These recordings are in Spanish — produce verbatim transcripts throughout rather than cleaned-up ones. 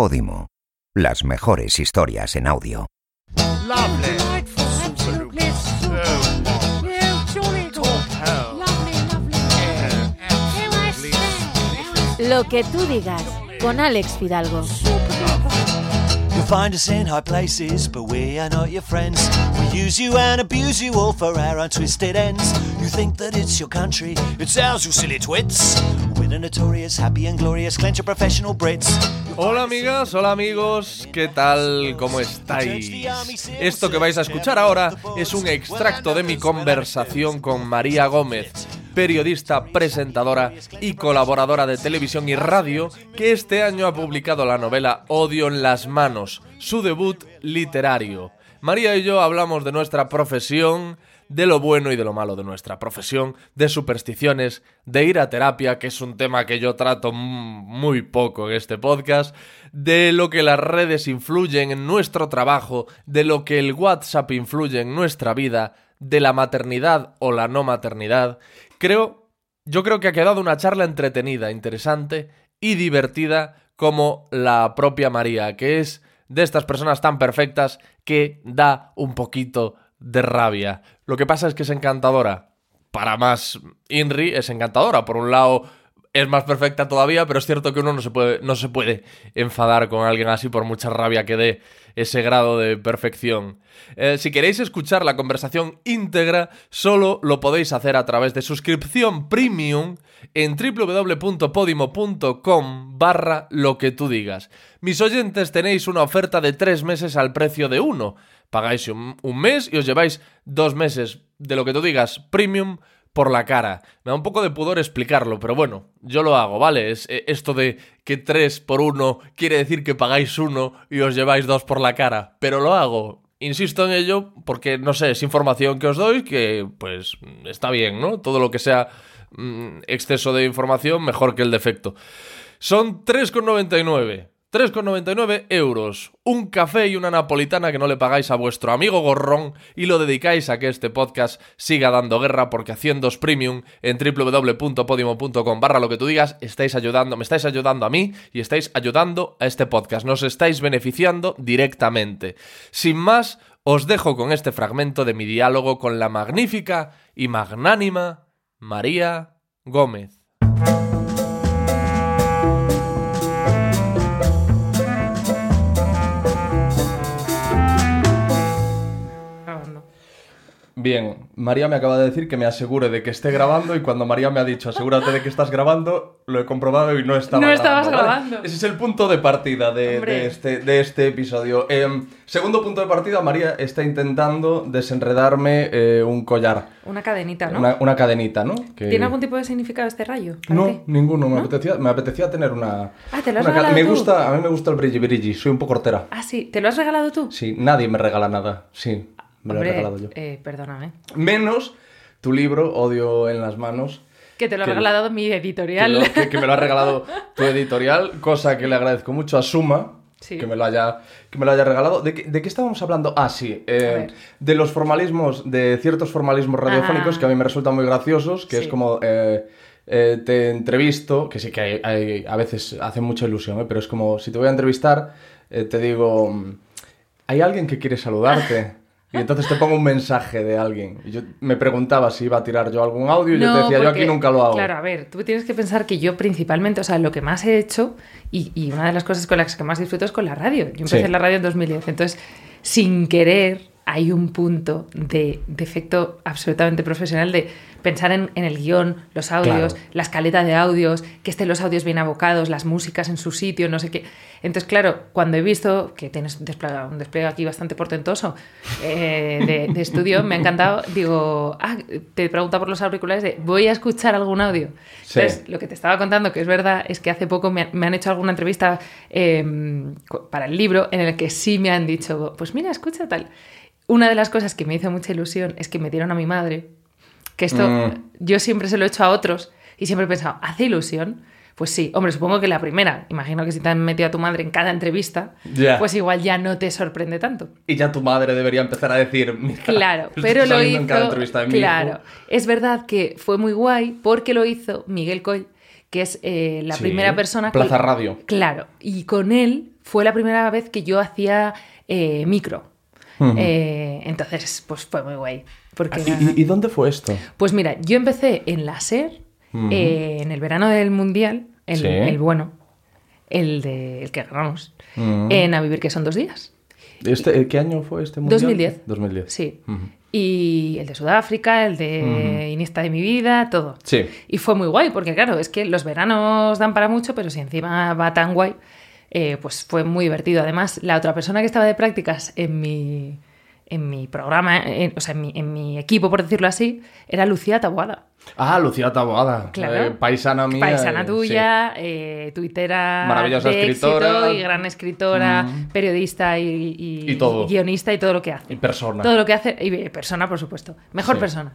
Podimo. Las mejores historias en audio. Lo que tú digas, con Alex Fidalgo. You'll find us in high places, but we are not your friends. We use you and abuse you all for our untwisted ends. You think that it's your country, it's ours, you silly twits. We're the notorious, happy and glorious clench of professional Brits. Hola amigas, hola amigos, ¿qué tal? ¿Cómo estáis? Esto que vais a escuchar ahora es un extracto de mi conversación con María Gómez, periodista, presentadora y colaboradora de televisión y radio, que este año ha publicado la novela Odio en las manos, su debut literario. María y yo hablamos de nuestra profesión, de lo bueno y de lo malo de nuestra profesión, de supersticiones, de ir a terapia, que es un tema que yo trato muy poco en este podcast, de lo que las redes influyen en nuestro trabajo, de lo que el WhatsApp influye en nuestra vida, de la maternidad o la no maternidad. Creo, yo creo que ha quedado una charla entretenida, interesante y divertida como la propia María, que es de estas personas tan perfectas que da un poquito de rabia. Lo que pasa es que es encantadora. Para más Inri es encantadora. Por un lado es más perfecta todavía, pero es cierto que uno no se puede, no se puede enfadar con alguien así por mucha rabia que dé ese grado de perfección. Eh, si queréis escuchar la conversación íntegra, solo lo podéis hacer a través de suscripción premium en www.podimo.com barra lo que tú digas. Mis oyentes, tenéis una oferta de tres meses al precio de uno. Pagáis un, un mes y os lleváis dos meses de lo que tú digas premium por la cara. Me da un poco de pudor explicarlo, pero bueno, yo lo hago, ¿vale? Es, eh, esto de que tres por uno quiere decir que pagáis uno y os lleváis dos por la cara, pero lo hago. Insisto en ello porque, no sé, es información que os doy que, pues, está bien, ¿no? Todo lo que sea mmm, exceso de información, mejor que el defecto. Son tres con noventa y nueve. tres con noventa y nueve euros, un café y una napolitana que no le pagáis a vuestro amigo gorrón y lo dedicáis a que este podcast siga dando guerra, porque haciéndoos premium en www.podimo.com barra lo que tú digas estáis ayudando, me estáis ayudando a mí y estáis ayudando a este podcast, nos estáis beneficiando directamente. Sin más, os dejo con este fragmento de mi diálogo con la magnífica y magnánima María Gómez. Bien, María me acaba de decir que me asegure de que esté grabando y cuando María me ha dicho asegúrate de que estás grabando, lo he comprobado y no estaba no grabando. No estabas ¿vale? grabando. Ese es el punto de partida de, de, este, de este episodio. Eh, segundo punto de partida, María está intentando desenredarme eh, un collar. Una cadenita, ¿no? Una, una cadenita, ¿no? Que... ¿Tiene algún tipo de significado este rayo? No, ti? ninguno. Me, ¿No? apetecía, me apetecía tener una... Ah, ¿te lo has una regalado me tú? gusta, a mí me gusta el brilli brilli, soy un poco hortera. Ah, sí, ¿te lo has regalado tú? Sí, nadie me regala nada, sí, me Hombre, lo he regalado yo. Eh, perdóname. Menos tu libro, Odio en las manos. Que te lo ha que, regalado mi editorial. Que, lo, que, que me lo ha regalado tu editorial, cosa que le agradezco mucho a Suma, sí. que, me lo haya, que me lo haya regalado. ¿De qué, de qué estábamos hablando? Ah, sí, eh, de los formalismos, de ciertos formalismos radiofónicos ah. que a mí me resultan muy graciosos, que sí. es como... Eh, eh, te entrevisto, que sí que hay, hay, a veces hace mucha ilusión, ¿eh? Pero es como, si te voy a entrevistar, eh, te digo, hay alguien que quiere saludarte. Y entonces te pongo un mensaje de alguien. Y yo me preguntaba si iba a tirar yo algún audio y no, yo te decía, porque, yo aquí nunca lo hago. Claro, a ver, tú tienes que pensar que yo principalmente, o sea, lo que más he hecho y, y una de las cosas con las que más disfruto es con la radio. Yo empecé sí. en la radio en dos mil diez, entonces, sin querer, hay un punto de defecto absolutamente profesional de pensar en, en el guión, los audios, claro. la escaleta de audios, que estén los audios bien abocados, las músicas en su sitio, no sé qué. Entonces, claro, cuando he visto que tienes un despliegue, un despliegue aquí bastante portentoso eh, de, de estudio, me ha encantado. Digo, ah, te pregunta por los auriculares de, ¿voy a escuchar algún audio? Sí. Entonces, lo que te estaba contando, que es verdad, es que hace poco me, me han hecho alguna entrevista eh, para el libro en el que sí me han dicho, pues mira, escucha tal. Una de las cosas que me hizo mucha ilusión es que metieron a mi madre, que esto mm. yo siempre se lo he hecho a otros y siempre he pensado, ¿hace ilusión? Pues sí, hombre, supongo que la primera, imagino que si te han metido a tu madre en cada entrevista, yeah. pues igual ya no te sorprende tanto. Y ya tu madre debería empezar a decir, mira, claro, pero lo hizo, en cada entrevista de mi claro, hijo. Es verdad que fue muy guay porque lo hizo Miguel Coll, que es eh, la Sí, primera persona... Plaza con... Radio. Claro, y con él fue la primera vez que yo hacía eh, micro. Uh-huh. Eh, entonces, pues fue muy guay. Porque ¿Y, era... ¿Y dónde fue esto? Pues mira, yo empecé en la SER, uh-huh. eh, en el verano del Mundial, el, sí. el bueno, el, de, el que ganamos, uh-huh. en A Vivir, que son dos días. Este, ¿Qué año fue este Mundial? dos mil diez. dos mil diez. Sí. Uh-huh. Y el de Sudáfrica, el de uh-huh. Iniesta de mi vida, todo. Sí. Y fue muy guay, porque claro, es que los veranos dan para mucho, pero si encima va tan guay, eh, pues fue muy divertido. Además, la otra persona que estaba de prácticas en mi, en mi programa, en, o sea, en mi, en mi equipo, por decirlo así, era Lucía Taboada. Ah, Lucía Taboada, claro. eh, paisana mía. Paisana eh, tuya, sí. eh, tuitera maravillosa de escritora. Éxito y gran escritora, mm. periodista y, y, y, todo. y guionista y todo lo que hace. Y persona. Todo lo que hace, y persona, por supuesto. Mejor sí. persona.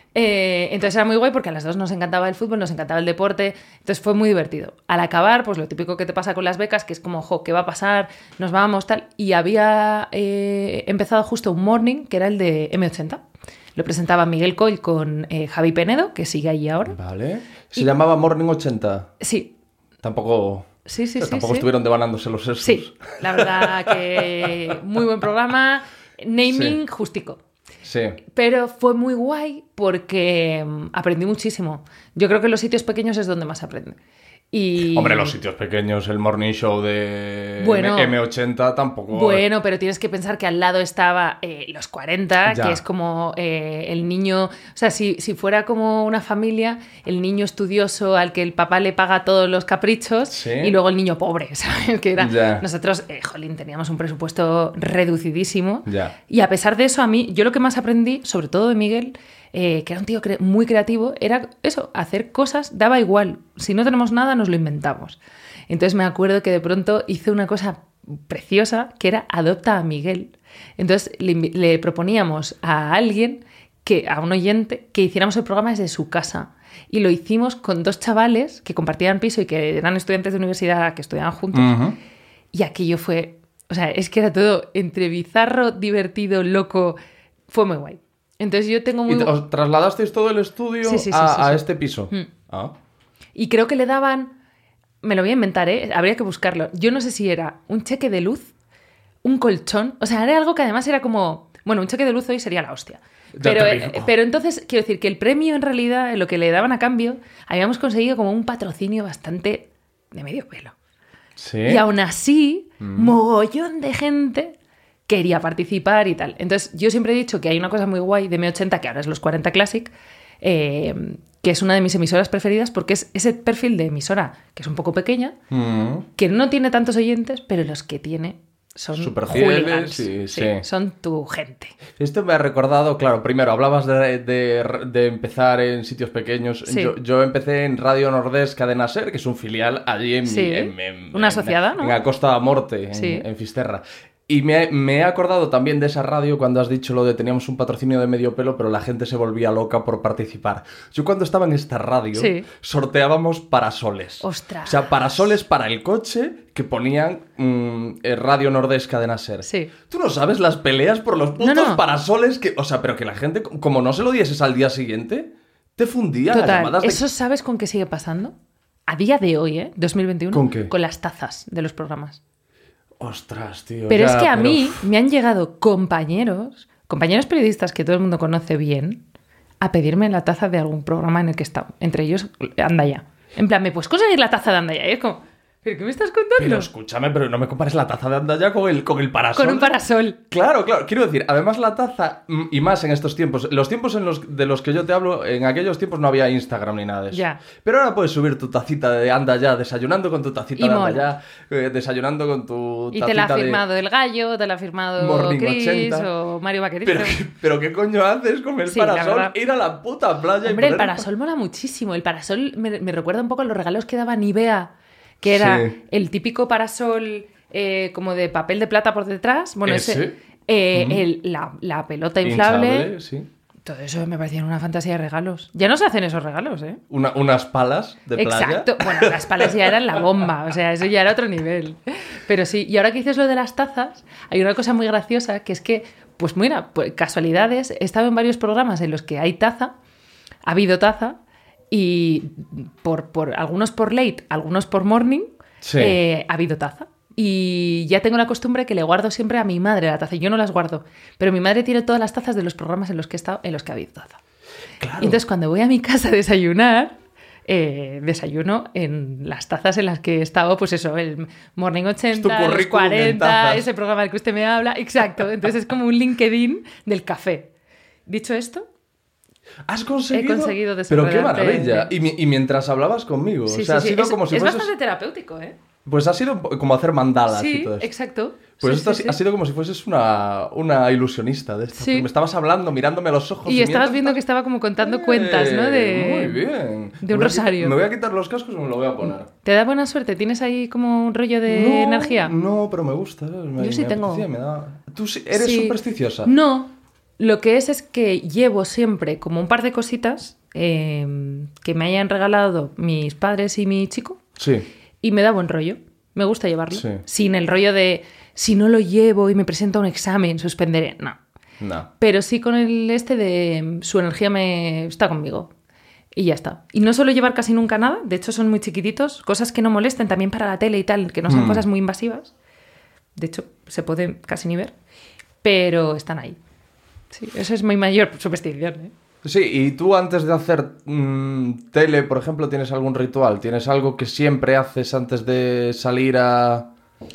Eh, entonces era muy guay porque a las dos nos encantaba el fútbol, nos encantaba el deporte, entonces fue muy divertido. Al acabar, pues lo típico que te pasa con las becas, que es como, jo, ¿qué va a pasar? Nos vamos, tal. Y había eh, empezado justo un morning, que era el de eme ochenta. Lo presentaba Miguel Coll con eh, Javi Penedo, que sigue allí ahora. Vale. ¿Se y... llamaba Morning ochenta? Sí. Tampoco... Sí, sí, o sea, sí. Tampoco sí. estuvieron devanándose los sesos. Sí, la verdad que muy buen programa. Naming sí. justico. Sí. Pero fue muy guay porque aprendí muchísimo. Yo creo que en los sitios pequeños es donde más aprende. Y... Hombre, los sitios pequeños, el morning show de bueno, eme ochenta tampoco... Bueno, pero tienes que pensar que al lado estaba eh, los cuarenta, ya. que es como eh, el niño... O sea, si, si fuera como una familia, el niño estudioso al que el papá le paga todos los caprichos, ¿sí? Y luego el niño pobre, ¿sabes? Que era... Ya. Nosotros, eh, jolín, teníamos un presupuesto reducidísimo. Ya. Y a pesar de eso, a mí, yo lo que más aprendí, sobre todo de Miguel... Eh, que era un tío cre- muy creativo, era eso, hacer cosas, daba igual. Si no tenemos nada, nos lo inventamos. Entonces me acuerdo que de pronto hizo una cosa preciosa, que era adopta a Miguel. Entonces le, le proponíamos a alguien, que, a un oyente, que hiciéramos el programa desde su casa. Y lo hicimos con dos chavales que compartían piso y que eran estudiantes de universidad, que estudiaban juntos. Uh-huh. Y aquello fue... O sea, es que era todo entre bizarro, divertido, loco. Fue muy guay. Entonces yo tengo muy... ¿Y os trasladasteis todo el estudio sí, sí, sí, a, sí, sí. a este piso? Mm. Ah. Y creo que le daban... Me lo voy a inventar, ¿eh? Habría que buscarlo. Yo no sé si era un cheque de luz, un colchón... O sea, era algo que además era como... Bueno, un cheque de luz hoy sería la hostia. Pero, eh, pero entonces, quiero decir que el premio, en realidad, lo que le daban a cambio, habíamos conseguido como un patrocinio bastante de medio pelo. ¿Sí? Y aún así, mm. mogollón de gente... quería participar y tal. Entonces, yo siempre he dicho que hay una cosa muy guay de eme ochenta, que ahora es los cuarenta Classic, eh, que es una de mis emisoras preferidas porque es ese perfil de emisora que es un poco pequeña, mm. que no tiene tantos oyentes, pero los que tiene son súper fieles, sí, sí. sí, son tu gente. Esto me ha recordado, claro, primero hablabas de, de, de empezar en sitios pequeños. Sí. Yo, yo empecé en Radio Nordés Cadena Ser, que es un filial allí en... Sí, en, en una en, asociada, en, ¿no? En Acosta Morte, en, sí. en Fisterra. Y me, me he acordado también de esa radio cuando has dicho lo de teníamos un patrocinio de medio pelo, pero la gente se volvía loca por participar. Yo cuando estaba en esta radio sí. sorteábamos parasoles. ¡Ostras! O sea, parasoles para el coche que ponían mmm, Radio Nordés Cadena Ser. Sí. Tú no sabes las peleas por los putos no, no. parasoles que... O sea, pero que la gente, como no se lo dieses al día siguiente, te fundía. Total. Las llamadas de... ¿Eso sabes con qué sigue pasando? A día de hoy, ¿eh? dos mil veintiuno. ¿Con qué? Con las tazas de los programas. Ostras, tío. Pero ya, es que a pero... mí me han llegado compañeros, compañeros periodistas que todo el mundo conoce bien, a pedirme la taza de algún programa en el que he estado. Entre ellos, Andaya. En plan, ¿me puedes conseguir la taza de Andaya? Y es como, ¿pero qué me estás contando? Pero escúchame, pero no me compares la taza de Andaya con el, con el parasol. Con un parasol. Claro, claro. Quiero decir, además la taza, y más en estos tiempos, los tiempos en los, de los que yo te hablo, en aquellos tiempos no había Instagram ni nada de eso. Ya. Pero ahora puedes subir tu tacita de Andaya, desayunando con tu tacita y de mola. Andaya, eh, desayunando con tu tacita de... Y te la ha firmado El Gallo, te la ha firmado Chris ochenta. O Mario Vaquerizo. Pero, pero ¿qué coño haces con el sí, parasol? Ir a la puta playa Hombre, y el parasol mola muchísimo. El parasol me, me recuerda un poco a los regalos que daba Nivea, que era sí. el típico parasol eh, como de papel de plata por detrás. Bueno, ese, ese eh, uh-huh. el, la, la pelota inflable. Hinchable, sí. Todo eso me parecía una fantasía de regalos. Ya no se hacen esos regalos, ¿eh? Una, unas palas de playa. Exacto. Bueno, las palas ya eran la bomba. O sea, eso ya era otro nivel. Pero sí. Y ahora que dices lo de las tazas, hay una cosa muy graciosa que es que, pues mira, pues, casualidades, he estado en varios programas en los que hay taza, ha habido taza, Y por, por algunos por late, algunos por morning, Sí. eh, ha habido taza. Y ya tengo la costumbre que le guardo siempre a mi madre la taza. Yo no las guardo, pero mi madre tiene todas las tazas de los programas en los que he estado, en los que ha habido taza. Claro. Y entonces cuando voy a mi casa a desayunar, eh, desayuno en las tazas en las que he estado, pues eso, el Morning ochenta, Es tu los currículum en cuarenta, tazas. ese programa del que usted me habla. Exacto, entonces es como un LinkedIn del café. Dicho esto, ¿Has conseguido? He conseguido Pero qué desenredarte. maravilla. Y, mi- y mientras hablabas conmigo. sí, o sea, sí, ha sí. sido es, como si es fueses... bastante terapéutico, ¿eh? Pues ha sido como hacer mandalas y Sí, todo esto. exacto. Pues Sí, esto sí, ha, ha sí. sido como si fueses una, una ilusionista de esto. Sí. Me estabas hablando, mirándome a los ojos. Y estabas mientras- viendo que estaba como contando cuentas, ¿no? Eh, De, Muy bien. de Me un voy a rosario. quitar- me voy a quitar los cascos y me lo voy a poner. ¿Te da buena suerte? ¿Tienes ahí como un rollo de No, energía? No, pero me gusta. Me, Yo sí me tengo. apetecía, me da- ¿Tú sí- eres Sí. supersticiosa? No, lo que es es que llevo siempre como un par de cositas eh, que me hayan regalado mis padres y mi chico Sí. y me da buen rollo. Me gusta llevarlo. Sí. Sin el rollo de si no lo llevo y me presento a un examen, suspenderé. No. No. Pero sí con el este de su energía me está conmigo. Y ya está. Y no suelo llevar casi nunca nada. De hecho, son muy chiquititos. Cosas que no molesten también para la tele y tal, que no son Mm. cosas muy invasivas. De hecho, se puede casi ni ver. Pero están ahí. Sí, esa es mi mayor superstición, ¿eh? Sí, y tú antes de hacer mm, tele, por ejemplo, ¿tienes algún ritual? ¿Tienes algo que siempre haces antes de salir a...?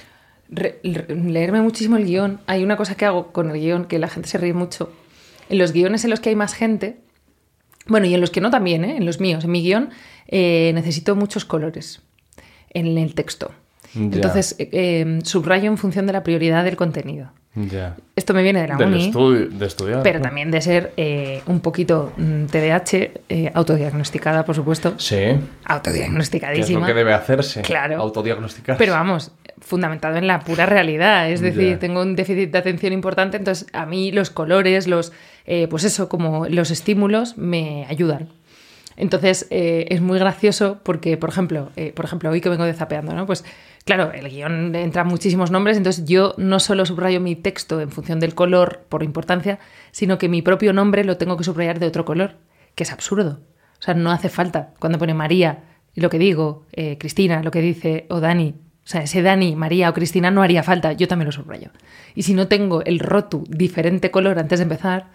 Re- re- leerme muchísimo el guión. Hay una cosa que hago con el guión que la gente se ríe mucho. En los guiones en los que hay más gente, bueno, y en los que no también, ¿eh? En los míos, en mi guión, eh, necesito muchos colores en el texto. Ya. Entonces, eh, eh, subrayo en función de la prioridad del contenido. Ya. Esto me viene de la Del uni, estudio, de estudiar. pero ¿no? también de ser eh, un poquito mm, T D A H, eh, autodiagnosticada, por supuesto. Sí. Que es Autodiagnosticadísima. lo que debe hacerse. Claro. Autodiagnosticarse. Pero vamos, fundamentado en la pura realidad. Es decir, Ya. tengo un déficit de atención importante, entonces a mí los colores, los, eh, pues eso, como los estímulos me ayudan. Entonces eh, es muy gracioso porque, por ejemplo, eh, por ejemplo, hoy que vengo de Zapeando, ¿no? Pues claro, el guión entra muchísimos nombres, entonces yo no solo subrayo mi texto en función del color por importancia, sino que mi propio nombre lo tengo que subrayar de otro color, que es absurdo. O sea, no hace falta. Cuando pone María, lo que digo, eh, Cristina, lo que dice, o Dani, o sea, ese Dani, María o Cristina no haría falta, yo también lo subrayo. Y si no tengo el rotu diferente color antes de empezar,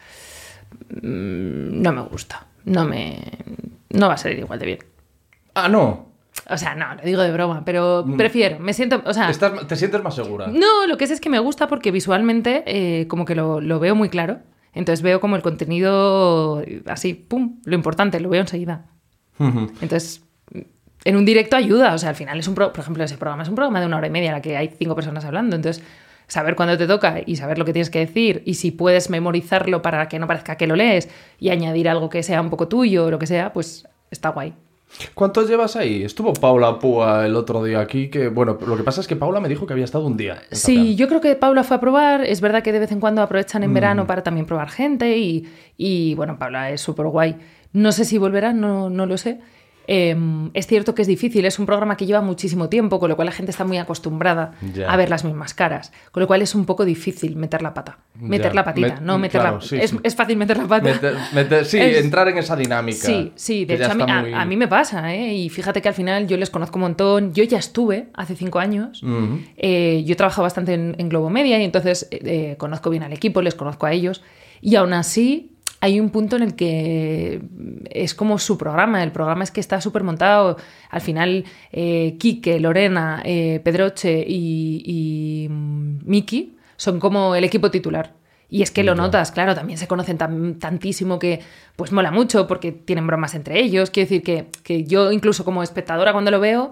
mmm, no me gusta. No me... No va a salir igual de bien. Ah, no. O sea, no, lo digo de broma, pero Mm. prefiero, me siento... O sea, Estás- te sientes más segura. no, lo que es es que me gusta porque visualmente eh, como que lo, lo veo muy claro. Entonces veo como el contenido así, pum, lo importante, lo veo enseguida. Ujú. Entonces, en un directo ayuda. O sea, al final es un... Pro... Por ejemplo, ese programa es un programa de una hora y media en la que hay cinco personas hablando. Entonces, saber cuándo te toca y saber lo que tienes que decir y si puedes memorizarlo para que no parezca que lo lees y añadir algo que sea un poco tuyo o lo que sea, pues está guay. ¿Cuánto llevas ahí? Estuvo Paula Púa el otro día aquí, que bueno, lo que pasa es que Paula me dijo que había estado un día. en Sí, Zapeando. yo creo que Paula fue a probar. Es verdad que de vez en cuando aprovechan en Mm. verano para también probar gente y, y, bueno, Paula es súper guay. No sé si volverá, no, no lo sé. Eh, es cierto que es difícil, es un programa que lleva muchísimo tiempo, con lo cual la gente está muy acostumbrada Ya. a ver las mismas caras, con lo cual es un poco difícil meter la pata. Meter Ya. la patita, Met- no meter claro, la... sí, es, sí. es fácil meter la pata. Meter- meter- sí, Es- entrar en esa dinámica. Sí, sí, de que ya hecho a mí, está a- muy- a mí me pasa, ¿eh? Y fíjate que al final yo les conozco un montón. Yo ya estuve hace cinco años. Ujú. Eh, yo he trabajado bastante en, en Globo Media y entonces eh, conozco bien al equipo, les conozco a ellos. Y aún así hay un punto en el que es como su programa. El programa es que está súper montado. Al final, eh, Quique, Lorena, eh, Pedroche y, y mm, Miki son como el equipo titular. Y es que lo Ya. notas, claro, también se conocen tan, tantísimo que pues mola mucho porque tienen bromas entre ellos. Quiero decir que, que yo incluso como espectadora cuando lo veo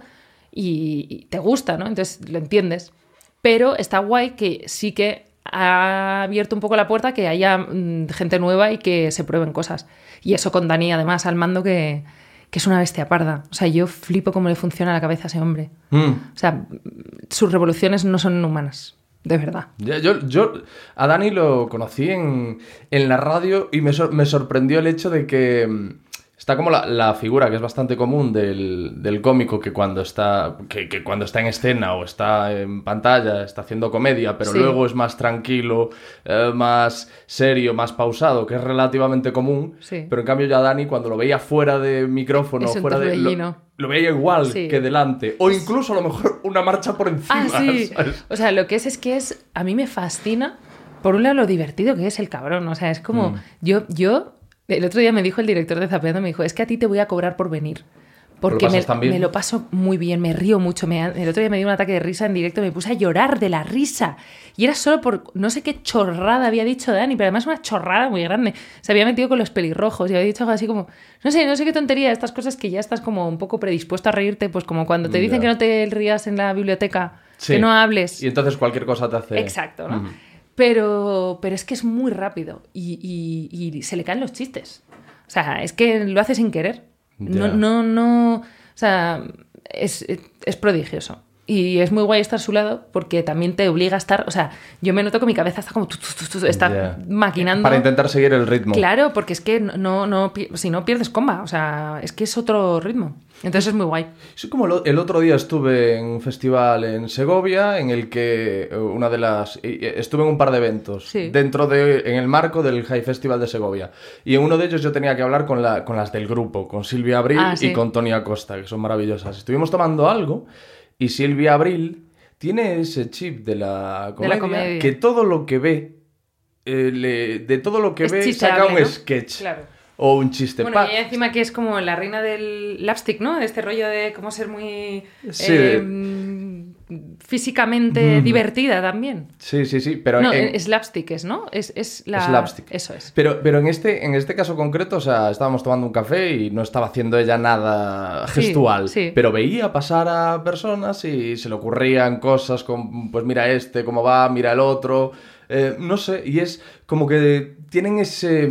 y, y te gusta, ¿no? Entonces lo entiendes. Pero está guay que sí que ha abierto un poco la puerta a que haya mm, gente nueva y que se prueben cosas. Y eso con Dani, además, al mando, que, que es una bestia parda. O sea, yo flipo cómo le funciona la cabeza a ese hombre. Mm. O sea, sus revoluciones no son humanas, de verdad. Ya, yo, yo a Dani lo conocí en, en la radio y me, sor- me sorprendió el hecho de que mm, Está como la, la figura que es bastante común del, del cómico que cuando está que, que cuando está en escena o está en pantalla está haciendo comedia, pero sí. luego es más tranquilo, eh, más serio, más pausado, que es relativamente común. Sí. Pero en cambio ya Dani, cuando lo veía fuera de micrófono, es fuera de... Lo, lo veía igual sí. que delante. O incluso a lo mejor una marcha por encima. Ah, sí. ¿Sabes? O sea, lo que es es que es... A mí me fascina, por un lado, lo divertido que es el cabrón. O sea, es como... Mm. Yo... yo El otro día me dijo el director de Zapeando, me dijo, es que a ti te voy a cobrar por venir. Porque ¿Lo me, me lo paso muy bien, me río mucho. Me, el otro día me dio un ataque de risa en directo, me puse a llorar de la risa. Y era solo por no sé qué chorrada había dicho Dani, pero además una chorrada muy grande. Se había metido con los pelirrojos y había dicho algo así como, no sé, no sé qué tontería, estas cosas que ya estás como un poco predispuesto a reírte, pues como cuando te dicen yeah. que no te rías en la biblioteca, sí. que no hables. Y entonces cualquier cosa te hace... Exacto, ¿no? Mm. Pero, pero es que es muy rápido y, y, y se le caen los chistes. O sea, es que lo hace sin querer. No, yeah. no, no... O sea, es, es prodigioso. Y es muy guay estar a su lado porque también te obliga a estar... O sea, yo me noto que mi cabeza está como... Tu, tu, tu, tu, está yeah. maquinando. Para intentar seguir el ritmo. Claro, porque es que no, no, si no pierdes comba. O sea, es que es otro ritmo. Entonces es muy guay. Sí, como lo, el otro día estuve en un festival en Segovia en el que una de las... Estuve en un par de eventos sí. dentro de... En el marco del High Festival de Segovia. Y en uno de ellos yo tenía que hablar con, la, con las del grupo. Con Silvia Abril ah, sí. y con Toni Acosta, que son maravillosas. Estuvimos tomando algo... Y Silvia Abril tiene ese chip de la comedia, de la comedia. que todo lo que ve, eh, le, de todo lo que es ve chisteable, saca un ¿no? sketch. Claro. O un chiste. Bueno, y ella encima que es como la reina del lapstick, ¿no? De este rollo de cómo ser muy... Sí. Eh, físicamente mm. divertida también. Sí, sí, sí. Pero no, en... slapstick es, ¿no? Es, es la... Slapstick. Eso es. Pero, pero en, este, en este caso concreto, o sea, estábamos tomando un café y no estaba haciendo ella nada gestual. Sí, sí. Pero veía pasar a personas y se le ocurrían cosas como, pues mira este, cómo va, mira el otro... Eh, no sé, y es como que tienen ese...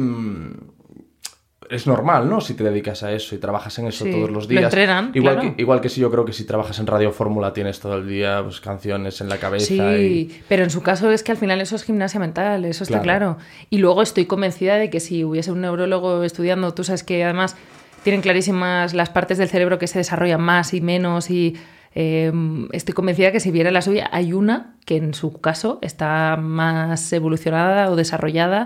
Es normal, ¿no? Si te dedicas a eso y trabajas en eso sí, todos los días. Lo entrenan, igual claro. que Igual que si yo creo que si trabajas en Radio Fórmula tienes todo el día pues, canciones en la cabeza. Sí, y... pero en su caso es que al final eso es gimnasia mental, eso está claro. claro. Y luego estoy convencida de que si hubiese un neurólogo estudiando, tú sabes que además tienen clarísimas las partes del cerebro que se desarrollan más y menos y... Eh, estoy convencida que si viera la suya hay una que en su caso está más evolucionada o desarrollada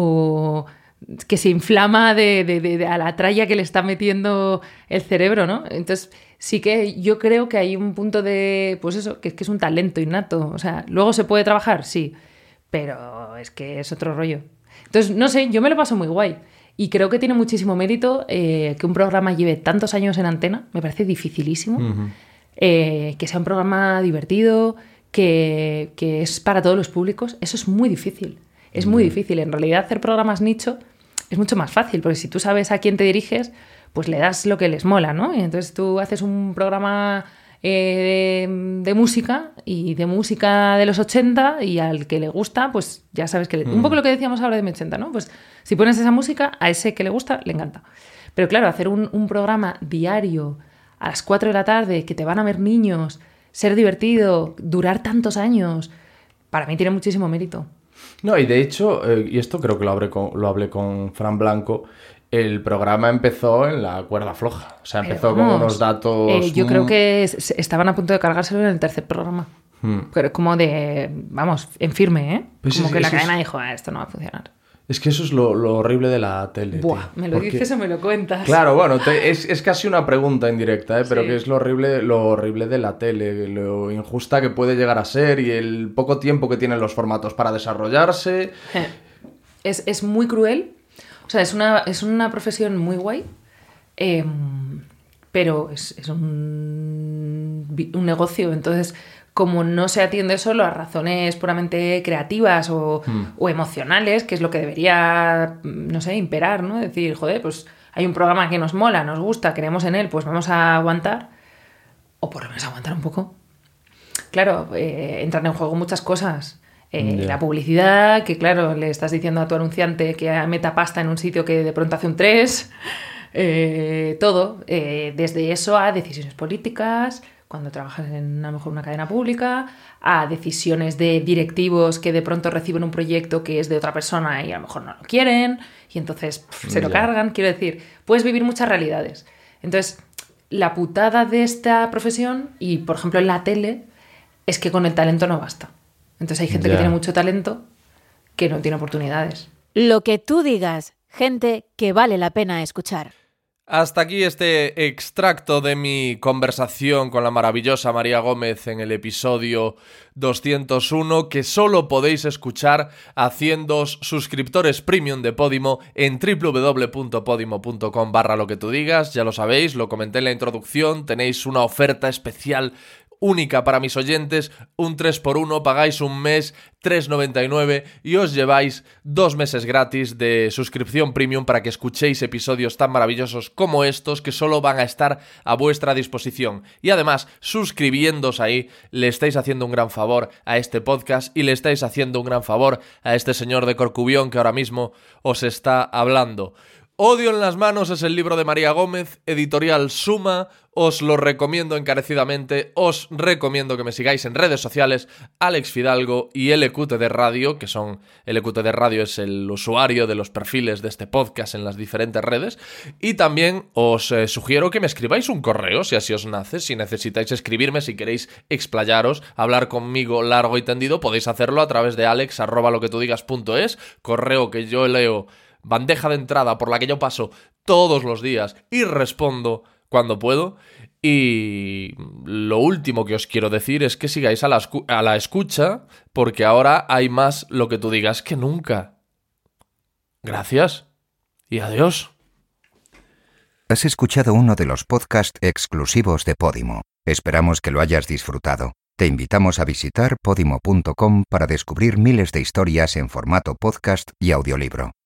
o que se inflama de, de, de, de a la tralla que le está metiendo el cerebro, ¿no? Entonces sí que yo creo que hay un punto de, pues eso, que es que es un talento innato, o sea, luego se puede trabajar, sí, pero es que es otro rollo. Entonces, no sé, yo me lo paso muy guay y creo que tiene muchísimo mérito eh, que un programa lleve tantos años en antena, me parece dificilísimo. Uh-huh. Eh, que sea un programa divertido, que, que es para todos los públicos, eso es muy difícil. Es muy difícil. En realidad, hacer programas nicho es mucho más fácil, porque si tú sabes a quién te diriges, pues le das lo que les mola, ¿no? Y entonces tú haces un programa eh, de, de música, y de música de los ochenta, y al que le gusta, pues ya sabes que... Le... Mm. Un poco lo que decíamos ahora de mi ochenta, ¿no? Pues si pones esa música, a ese que le gusta, le encanta. Pero claro, hacer un, un programa diario... a las cuatro de la tarde, que te van a ver niños, ser divertido, durar tantos años, para mí tiene muchísimo mérito. No, y de hecho, eh, y esto creo que lo hablé con, lo hablé con Fran Blanco, el programa empezó en la cuerda floja. O sea, empezó con unos datos... Eh, yo creo que es, estaban a punto de cargárselo en el tercer programa. Hmm. Pero como de, vamos, en firme, ¿eh? Pues como es, que la cadena es... dijo, ah, esto no va a funcionar. Es que eso es lo, lo horrible de la tele. Buah, tío. ¿me lo Porque... dices o me lo cuentas? Claro, bueno, te, es, es casi una pregunta indirecta, ¿eh? Pero sí. que es lo horrible, lo horrible de la tele, lo injusta que puede llegar a ser y el poco tiempo que tienen los formatos para desarrollarse. Es, es muy cruel. O sea, es una, es una profesión muy guay, eh, pero es, es un, un negocio, entonces... como no se atiende solo a razones puramente creativas o, mm. o emocionales, que es lo que debería, no sé, imperar, ¿no? Decir, joder, pues hay un programa que nos mola, nos gusta, creemos en él, pues vamos a aguantar, o por lo menos aguantar un poco. Claro, eh, entran en juego muchas cosas. Eh, yeah. La publicidad, que claro, le estás diciendo a tu anunciante que meta pasta en un sitio que de pronto hace un tres, eh, todo, eh, desde eso a decisiones políticas... cuando trabajas en a lo mejor una cadena pública, a decisiones de directivos que de pronto reciben un proyecto que es de otra persona y a lo mejor no lo quieren y entonces pff, se lo Ya. cargan. Quiero decir, puedes vivir muchas realidades. Entonces, la putada de esta profesión, y por ejemplo en la tele, es que con el talento no basta. Entonces hay gente Ya. que tiene mucho talento que no tiene oportunidades. Lo que tú digas, gente que vale la pena escuchar. Hasta aquí este extracto de mi conversación con la maravillosa María Gómez en el episodio doscientos uno, que solo podéis escuchar haciéndoos suscriptores premium de Podimo en www.podimo.com barra lo que tú digas. Ya lo sabéis, lo comenté en la introducción, tenéis una oferta especial única para mis oyentes, un tres por uno, pagáis un mes, tres noventa y nueve y os lleváis dos meses gratis de suscripción premium para que escuchéis episodios tan maravillosos como estos que solo van a estar a vuestra disposición. Y además, suscribiéndoos ahí, le estáis haciendo un gran favor a este podcast y le estáis haciendo un gran favor a este señor de Corcubión que ahora mismo os está hablando. Odio en las manos es el libro de María Gómez, editorial Suma. Os lo recomiendo encarecidamente. Os recomiendo que me sigáis en redes sociales, Alex Fidalgo y L Q T D Radio, que son L Q T D Radio es el usuario de los perfiles de este podcast en las diferentes redes. Y también os eh, sugiero que me escribáis un correo, si así os nace. Si necesitáis escribirme, si queréis explayaros, hablar conmigo largo y tendido, podéis hacerlo a través de alex arroba lo que tú digas punto es, correo que yo leo, bandeja de entrada por la que yo paso todos los días y respondo cuando puedo. Y lo último que os quiero decir es que sigáis a la, escu- a la escucha, porque ahora hay más lo que tú digas que nunca. Gracias y adiós. Has escuchado uno de los podcasts exclusivos de Podimo. Esperamos que lo hayas disfrutado. Te invitamos a visitar podimo punto com para descubrir miles de historias en formato podcast y audiolibro.